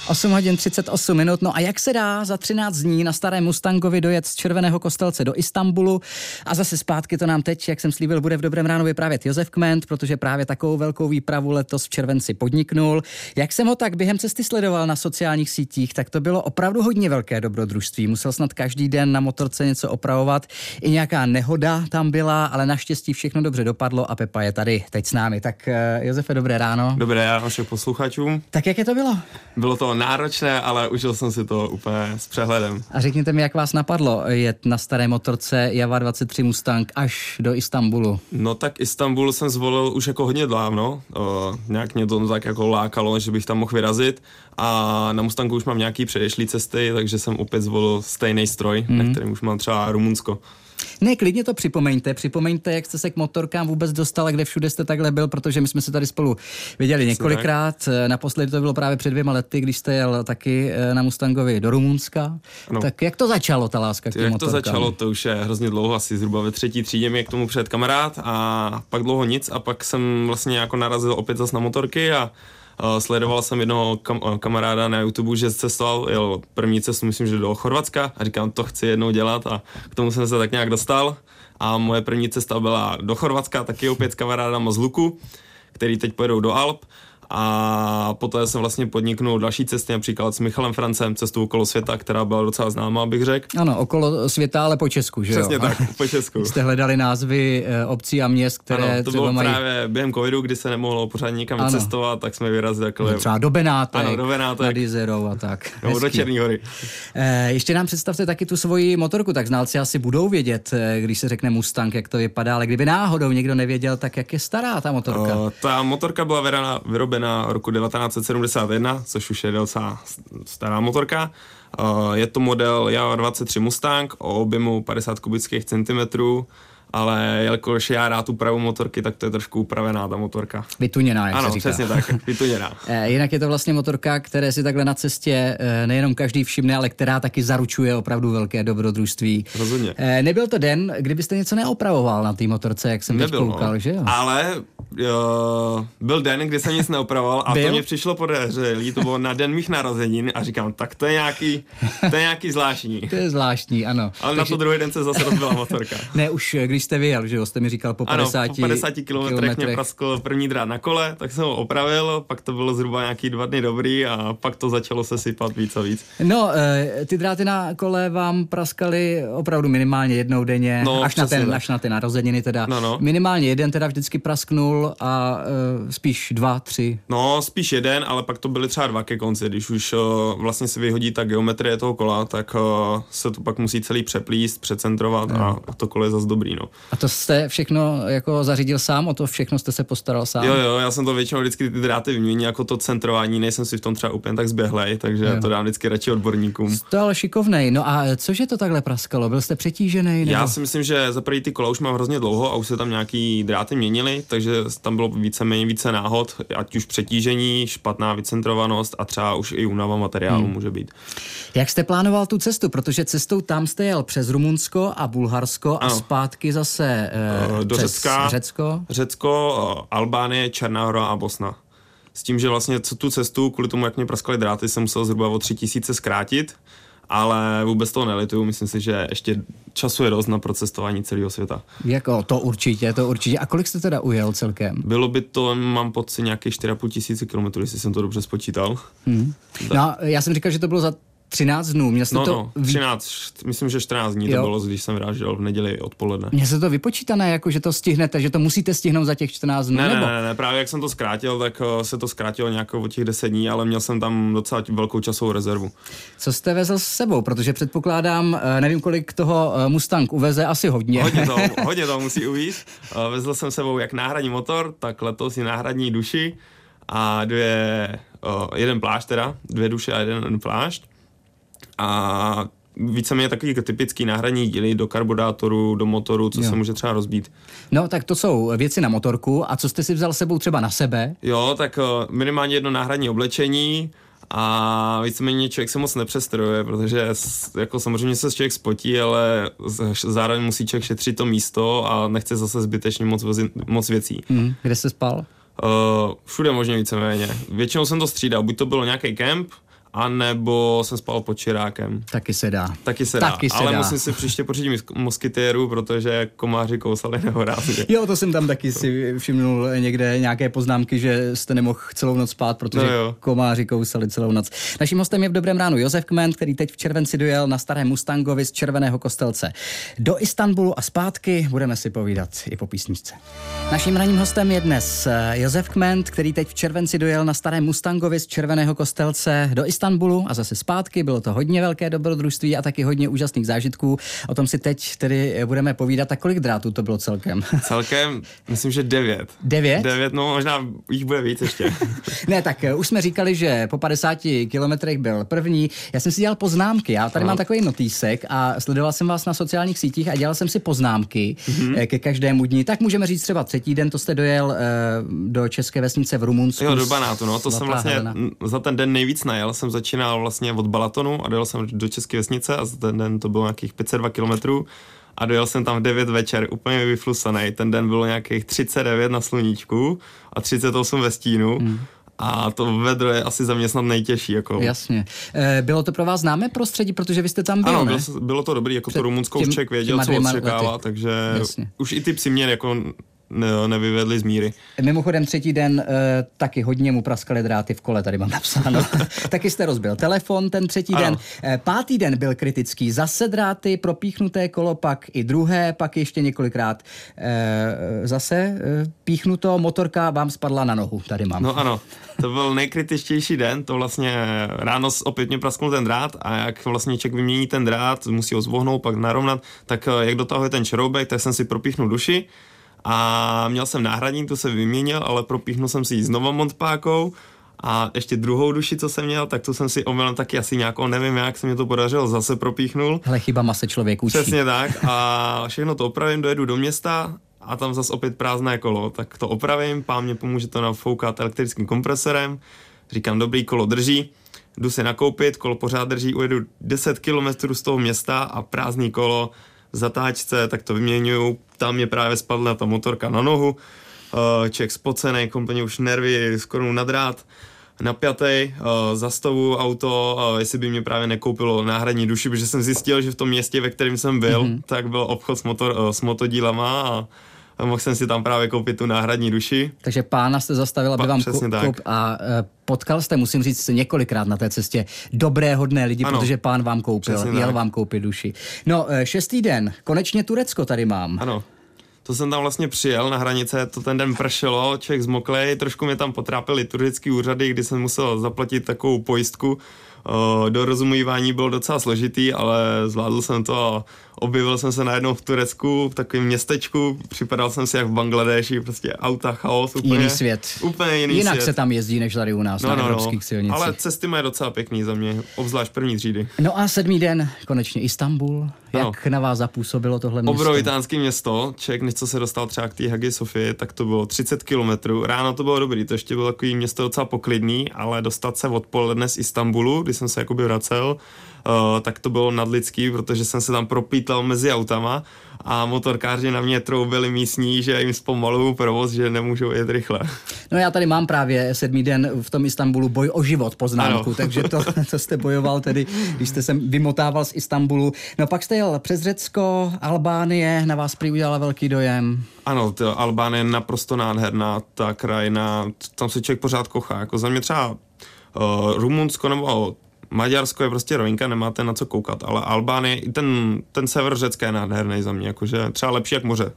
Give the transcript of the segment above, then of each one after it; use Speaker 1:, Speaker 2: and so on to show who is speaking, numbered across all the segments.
Speaker 1: 8 hodin 38 minut. No a jak se dá za 13 dní na starém Mustangovi dojet z Červeného Kostelce do Istanbulu a zase zpátky, to nám teď, jak jsem slíbil, bude v Dobrém ránu vyprávět Josef Kment, protože právě takovou velkou výpravu letos v červenci podniknul. Jak jsem ho tak během cesty sledoval na sociálních sítích, tak to bylo opravdu hodně velké dobrodružství. Musel snad každý den na motorce něco opravovat. I nějaká nehoda tam byla, ale naštěstí všechno dobře dopadlo a Pepa je tady teď s námi. Tak Josefe, dobré ráno.
Speaker 2: Dobré ráno všem posluchačům.
Speaker 1: Tak jak je to bylo?
Speaker 2: Bylo to náročné, ale užil jsem si to úplně s přehledem.
Speaker 1: A řekněte mi, jak vás napadlo jet na staré motorce Jawa 23 Mustang až do Istanbulu?
Speaker 2: No tak Istanbul jsem zvolil už jako hodně dávno. Nějak mě to tak jako lákalo, že bych tam mohl vyrazit. A na Mustangu už mám nějaký předešlý cesty, takže jsem opět zvolil stejný stroj, na kterém už mám třeba Rumunsko.
Speaker 1: Ne, klidně to připomeňte, jak jste se k motorkám vůbec dostal a kde všude jste takhle byl, protože my jsme se tady spolu viděli několikrát. Naposledy to bylo právě před 2 lety, když jste jel taky na Mustangovi do Rumunska. Ano. Tak jak to začalo, ta láska k těm motorkám?
Speaker 2: Jak to začalo, to už je hrozně dlouho, asi zhruba ve 3. třídě mě k tomu přijel kamarád a pak dlouho nic a pak jsem vlastně jako narazil opět zas na motorky a sledoval jsem jednoho kamaráda na YouTube, že cestoval, jel první cestu, myslím, že do Chorvatska a říkám, to chci jednou dělat a k tomu jsem se tak nějak dostal a moje první cesta byla do Chorvatska, taky opět s kamarádama z Luku, který teď pojedou do Alp a poté jsem vlastně podniknul další cesty, například s Michalem Francem, cestu okolo světa, která byla docela známá, bych řekl.
Speaker 1: Ano, okolo světa, ale po Česku, že jo?
Speaker 2: Přesně tak, po Česku.
Speaker 1: Jste hledali názvy obcí a měst, které
Speaker 2: ano, to bylo právě během covidu, kdy se nemohlo pořádně nikam cestovat, tak jsme vyrazili takhle.
Speaker 1: Třeba do Benátek,
Speaker 2: nad
Speaker 1: Jizerou a tak.
Speaker 2: Nebo do Černé Hory.
Speaker 1: Ještě nám představte taky tu svoji motorku, tak znalci asi budou vědět, když se řekne Mustang, jak to vypadá, ale kdyby náhodou někdo nevěděl, tak jak je stará ta motorka?
Speaker 2: Ta motorka byla vyrobena roku 1971, což už je docela stará motorka. Je to model Jawa 23 Mustang o objemu 50 kubických centimetrů, ale jelikož já rád upravu motorky, tak to je trošku upravená ta motorka.
Speaker 1: Vytuněná, jak
Speaker 2: ano,
Speaker 1: se říká.
Speaker 2: Ano, přesně tak, vytuněná.
Speaker 1: Jinak je to vlastně motorka, které si takhle na cestě nejenom každý všimne, ale která taky zaručuje opravdu velké dobrodružství.
Speaker 2: Rozhodně.
Speaker 1: Nebyl to den, kdybyste něco neopravoval na té motorce, jak jsem teď koukal, že jo?
Speaker 2: Ale byl den, kdy jsem nic neopravoval a to mě přišlo podezřelý, to bylo na den mých narozenin a říkám, tak to je nějaký zvláštní.
Speaker 1: To je zvláštní, ano.
Speaker 2: Ale na to druhý den se zase rozbila motorka.
Speaker 1: Ne, už když jste vyjel, že jo, jste mi říkal po 50
Speaker 2: Ano, po 50 kilometrech mě praskl první drát na kole, tak jsem ho opravil, pak to bylo zhruba nějaký 2 dny dobrý a pak to začalo se sypat víc a víc.
Speaker 1: No, ty dráty na kole vám praskaly opravdu minimálně jednou denně,
Speaker 2: no,
Speaker 1: až na ty narozeniny teda.
Speaker 2: No.
Speaker 1: Minimálně jeden teda vždycky prasknul a spíš 2, 3.
Speaker 2: No, spíš jeden, ale pak to byly třeba 2 ke konci, když už vlastně se vyhodí ta geometrie toho kola, tak se to pak musí celý přeplíst, přecentrovat a to kolo je zase dobrý, no.
Speaker 1: A to jste všechno jako zařídil sám, o to všechno jste se postaral sám?
Speaker 2: Jo, já jsem to většinou vždycky ty dráty vyměnil, jako to centrování, nejsem si v tom třeba úplně tak zběhlej, takže to dám vždycky radši odborníkům.
Speaker 1: To ale šikovnej. No a cože to takhle praskalo? Byl jste přetížený? Nebo?
Speaker 2: Já si myslím, že za první ty kola už mám hrozně dlouho a už se tam nějaký dráty měnily, takže tam bylo více náhod, ať už přetížení, špatná vycentrovanost a třeba už i únava materiálu může být.
Speaker 1: Jak jste plánoval tu cestu? Protože cestou tam jste jel přes Rumunsko a Bulharsko a zpátky zase
Speaker 2: do Řecko, Albánie, Černá Hora a Bosna. S tím, že vlastně tu cestu, kvůli tomu, jak mě praskaly dráty, jsem musel zhruba o 3000 zkrátit, ale vůbec toho nelituju. Myslím si, že ještě času je dost na procestování celého světa.
Speaker 1: Jako to určitě. A kolik jste teda ujel celkem?
Speaker 2: Bylo by to, mám pocit, nějakých 4500 kilometrů, jestli jsem to dobře spočítal.
Speaker 1: No, já jsem říkal, že to bylo za 13 dnů.
Speaker 2: 13, myslím, že 14 dní to bylo, když jsem vyrážel v neděli odpoledne.
Speaker 1: Mně se to vypočítané, jako že to stihnete, že to musíte stihnout za těch 14 dnů, nebo?
Speaker 2: Ne, právě jak jsem to zkrátil, tak se to zkrátilo nějak o těch 10 dní, ale měl jsem tam docela velkou časovou rezervu.
Speaker 1: Co jste vezl s sebou? Protože předpokládám, nevím, kolik toho Mustang uveze, asi hodně.
Speaker 2: Hodně toho musí uvízt. Vezl jsem s sebou jak náhradní motor, tak letos i náhradní duši a jeden plášť teda, 2 duše a jeden plášť. A víceméně takový typický náhradní díly do karburátoru, do motoru, co se může třeba rozbít.
Speaker 1: No, tak to jsou věci na motorku. A co jste si vzal s sebou třeba na sebe?
Speaker 2: Jo, tak minimálně jedno náhradní oblečení a víceméně člověk se moc nepřestrojuje, protože jako samozřejmě se člověk spotí, ale zároveň musí člověk šetřit to místo a nechce zase zbytečně moc věcí.
Speaker 1: Kde jste spal?
Speaker 2: Všude možně víceméně. Většinou jsem to střídal, buď to bylo nějaký kemp, a nebo jsem spal pod čirákem.
Speaker 1: Taky se dá.
Speaker 2: Ale musím si příště pořídit moskytéru, protože komáři kousali nehorázně.
Speaker 1: Jo, to jsem tam taky si všimnul někde nějaké poznámky, že jste nemohl celou noc spát, protože komáři kousali celou noc. Naším hostem je v Dobrém ránu Josef Kment, který teď v červenci dojel na starém Mustangovi z Červeného Kostelce do Istanbulu a zpátky. Budeme si povídat i po písničce. Naším ranním hostem je dnes Josef Kment, který teď v červenci dojel na starém Mustangovi z Červeného Kostelce do Istanbulu a zase zpátky. Bylo to hodně velké dobrodružství a taky hodně úžasných zážitků. O tom si teď tedy budeme povídat. A kolik drátů to bylo celkem?
Speaker 2: Celkem, myslím, že 9.
Speaker 1: 9?
Speaker 2: 9, no možná jich bude víc ještě.
Speaker 1: Ne, tak už jsme říkali, že po 50 kilometrech byl první. Já jsem si dělal poznámky. Já tady mám takový notýsek a sledoval jsem vás na sociálních sítích a dělal jsem si poznámky ke každému dni. Tak můžeme říct třeba třetí den, to jste dojel do české vesnice v Rumunsku.
Speaker 2: Jo, do Banátu, no, to jsem vlastně za ten den nejvíc najel. Jsem začínal vlastně od Balatonu a dojel jsem do české vesnice a za ten den to bylo nějakých 502 kilometrů a dojel jsem tam v 9 večer, úplně vyflusanej. Ten den bylo nějakých 39 na sluníčku a 38 ve stínu. A to vedro je asi za mě snad nejtěžší. Jako.
Speaker 1: Jasně. Bylo to pro vás známé prostředí, protože vy jste tam byl,
Speaker 2: ano,
Speaker 1: ne?
Speaker 2: Bylo to dobrý, jako to Rumunsko už člověk věděl, co očekává, takže už i ty psi mě jako nevyvedli z míry.
Speaker 1: Mimochodem třetí den taky hodně mu praskaly dráty v kole, tady mám napsáno. Taky jste rozbil telefon ten třetí den. Pátý den byl kritický. Zase dráty, propíchnuté kolo, pak i druhé, pak ještě několikrát zase píchnuto, motorka vám spadla na nohu, tady mám.
Speaker 2: No ano, to byl nejkritičtější den, to vlastně ráno opět mě prasknul ten drát a jak vlastně člověk vymění ten drát, musí ho zvohnout, pak narovnat, tak jak dotahuje ten šroubek, tak jsem si propíchnul duši. A měl jsem náhradní, to se vyměnil, ale propíchnul jsem si ji znova montpákou a ještě druhou duši, co jsem měl, tak to jsem si omylem taky asi nějakou, nevím jak se mi to podařilo, zase propíchnul.
Speaker 1: Ale chybama se člověk učí.
Speaker 2: Přesně tak a všechno to opravím, dojedu do města a tam zase opět prázdné kolo, tak to opravím, pán mě pomůže to nafoukat elektrickým kompresorem, říkám dobrý, kolo drží, jdu si nakoupit, kolo pořád drží, ujedu 10 kilometrů z toho města a prázdný kolo zatáčce, tak to vyměňuju, tam mě právě spadla ta motorka na nohu, člověk spocený, kompletně už nervy skoro na drát, napjatej, zastavu auto, jestli by mě právě nekoupilo náhradní duši, protože jsem zjistil, že v tom městě, ve kterém jsem byl, tak byl obchod s motodílama a mohl jsem si tam právě koupit tu náhradní duši.
Speaker 1: Takže pána jste zastavil, aby vám potkal jste, musím říct, několikrát na té cestě dobré, hodné lidi, ano, protože pán vám koupil, jel vám koupit duši. No, 6. den, konečně Turecko tady mám.
Speaker 2: Ano. To jsem tam vlastně přijel na hranice, to ten den pršelo, člověk zmoklej, trošku mě tam potrápili turistický úřady, kdy jsem musel zaplatit takovou pojistku. Do rozumívání bylo docela složitý, ale zvládl jsem to a objevil jsem se najednou v Turecku, v takovém městečku, připadal jsem si jak v Bangladeši, prostě auta, chaos, úplně.
Speaker 1: Jiný svět.
Speaker 2: Úplně jiný
Speaker 1: Jinak
Speaker 2: svět.
Speaker 1: se tam jezdí, než tady u nás na evropských silnicích.
Speaker 2: Ale cesty mají docela pěkný za mě, obzvlášť první třídy.
Speaker 1: No a 7. den, konečně Istanbul. Jak na vás zapůsobilo tohle město?
Speaker 2: Obrovitánský město, člověk, než co se dostal třeba k té Hagia Sofii, tak to bylo 30 kilometrů. Ráno to bylo dobrý, to ještě bylo takový město docela poklidný, ale dostat se odpoledne z Istanbulu, když jsem se jakoby vracel, tak to bylo nadlidský, protože jsem se tam propítal mezi autama a motorkáři na mě troubili místní, že jim zpomaluju provoz, že nemůžou jet rychle.
Speaker 1: No já tady mám právě 7. den v tom Istanbulu boj o život poznámku, ano. Takže to jste bojoval tedy, když jste se vymotával z Istanbulu. No pak jste jel přes Řecko, Albánie, na vás prý udělala velký dojem.
Speaker 2: Ano, Albánie je naprosto nádherná, ta krajina, tam se člověk pořád kochá, jako za mě třeba Rumunsko nebo Maďarsko je prostě rovinka, nemáte na co koukat, ale Albánie, i ten sever Řecka je nádherný za mě, jakože třeba lepší jak moře.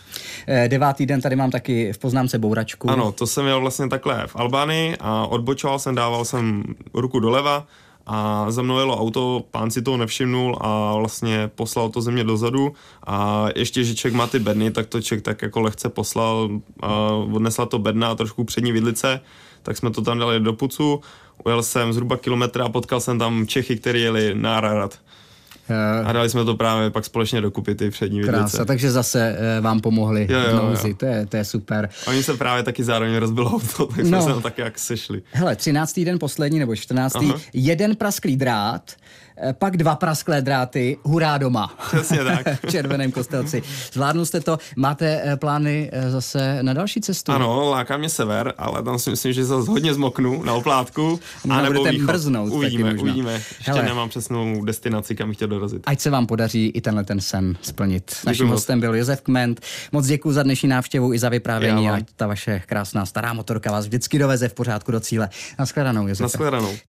Speaker 1: 9. den tady mám taky v poznámce bouračku.
Speaker 2: Ano, to jsem jel vlastně takhle v Albánii a odbočoval jsem, dával jsem ruku doleva a za mnou jelo auto, pán si toho nevšimnul a vlastně poslal to ze mě dozadu a ještě, že člověk má ty bedny, tak to člověk tak jako lehce poslal, odnesla to bedna a trošku přední vidlice, tak jsme to tam dali do pucu, ujel jsem zhruba kilometr a potkal jsem tam Čechy, kteří jeli na Ararat. A dali jsme to právě pak společně dokupy, ty přední vidlice.
Speaker 1: Krása, takže zase vám pomohli v nouzi, to je super.
Speaker 2: Oni se právě taky zároveň rozbilo auto, tak jsme se tam taky jak sešli.
Speaker 1: Hele, 13. den poslední, nebo 14. Jeden prasklý drát, pak 2 prasklé dráty, hurá doma.
Speaker 2: Přesně tak.
Speaker 1: V Červeném Kostelci. Zvládnul jste to, máte plány zase na další cestu?
Speaker 2: Ano, láká mě sever, ale tam si myslím, že zase hodně zmoknu na oplátku. A nebo východ.
Speaker 1: Mrznout.
Speaker 2: Uvidíme. Ještě nemám přesnou destinaci, kam bych chtěl dorazit.
Speaker 1: Ať se vám podaří i tenhle ten sen splnit. Naším hostem byl Josef Kment. Moc děkuji za dnešní návštěvu i za vyprávění, ať ta vaše krásná stará motorka vás vždycky doveze v pořádku do cíle. Naschledanou, Josefe.
Speaker 2: Naschledanou.